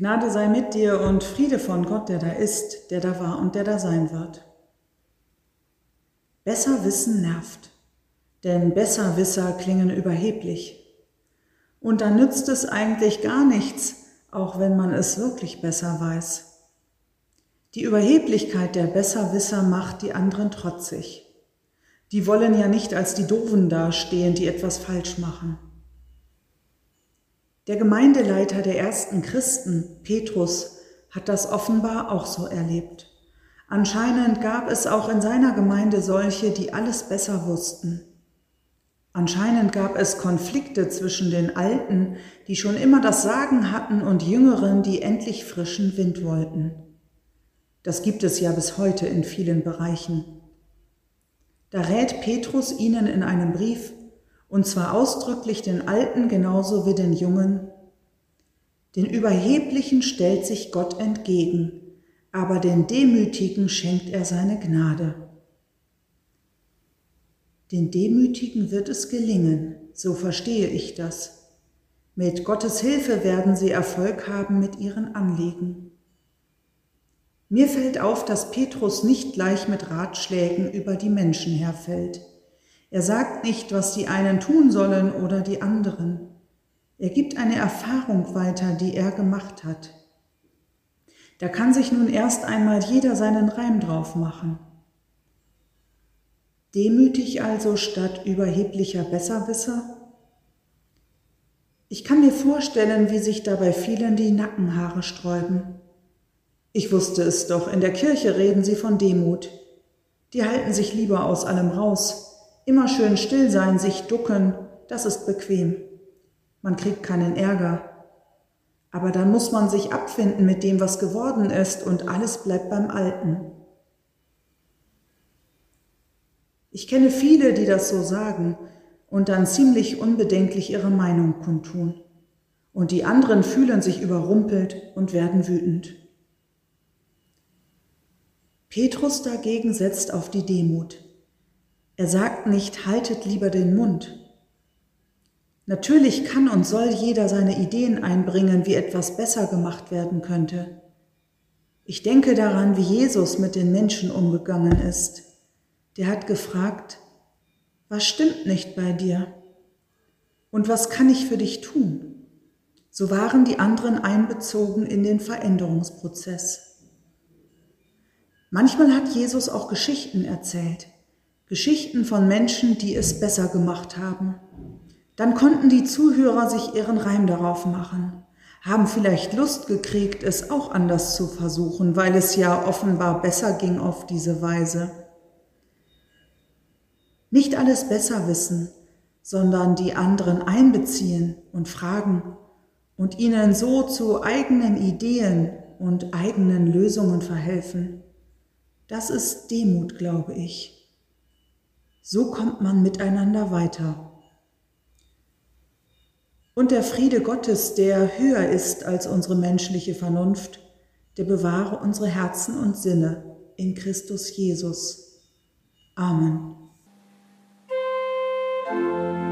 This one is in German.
Gnade sei mit dir und Friede von Gott, der da ist, der da war und der da sein wird. Besserwissen nervt, denn Besserwisser klingen überheblich. Und dann nützt es eigentlich gar nichts, auch wenn man es wirklich besser weiß. Die Überheblichkeit der Besserwisser macht die anderen trotzig. Die wollen ja nicht als die Doofen dastehen, die etwas falsch machen. Der Gemeindeleiter der ersten Christen, Petrus, hat das offenbar auch so erlebt. Anscheinend gab es auch in seiner Gemeinde solche, die alles besser wussten. Anscheinend gab es Konflikte zwischen den Alten, die schon immer das Sagen hatten, und Jüngeren, die endlich frischen Wind wollten. Das gibt es ja bis heute in vielen Bereichen. Da rät Petrus ihnen in einem Brief, und zwar ausdrücklich den Alten genauso wie den Jungen: Den Überheblichen stellt sich Gott entgegen, aber den Demütigen schenkt er seine Gnade. Den Demütigen wird es gelingen, so verstehe ich das. Mit Gottes Hilfe werden sie Erfolg haben mit ihren Anliegen. Mir fällt auf, dass Petrus nicht gleich mit Ratschlägen über die Menschen herfällt. Er sagt nicht, was die einen tun sollen oder die anderen. Er gibt eine Erfahrung weiter, die er gemacht hat. Da kann sich nun erst einmal jeder seinen Reim drauf machen. Demütig also statt überheblicher Besserwisser? Ich kann mir vorstellen, wie sich da bei vielen die Nackenhaare sträuben. Ich wusste es doch, in der Kirche reden sie von Demut. Die halten sich lieber aus allem raus. Immer schön still sein, sich ducken, das ist bequem. Man kriegt keinen Ärger. Aber dann muss man sich abfinden mit dem, was geworden ist, und alles bleibt beim Alten. Ich kenne viele, die das so sagen und dann ziemlich unbedenklich ihre Meinung kundtun. Und die anderen fühlen sich überrumpelt und werden wütend. Petrus dagegen setzt auf die Demut. Er sagt nicht, haltet lieber den Mund. Natürlich kann und soll jeder seine Ideen einbringen, wie etwas besser gemacht werden könnte. Ich denke daran, wie Jesus mit den Menschen umgegangen ist. Der hat gefragt: Was stimmt nicht bei dir? Und was kann ich für dich tun? So waren die anderen einbezogen in den Veränderungsprozess. Manchmal hat Jesus auch Geschichten erzählt. Geschichten von Menschen, die es besser gemacht haben. Dann konnten die Zuhörer sich ihren Reim darauf machen, haben vielleicht Lust gekriegt, es auch anders zu versuchen, weil es ja offenbar besser ging auf diese Weise. Nicht alles besser wissen, sondern die anderen einbeziehen und fragen und ihnen so zu eigenen Ideen und eigenen Lösungen verhelfen. Das ist Demut, glaube ich. So kommt man miteinander weiter. Und der Friede Gottes, der höher ist als unsere menschliche Vernunft, der bewahre unsere Herzen und Sinne in Christus Jesus. Amen.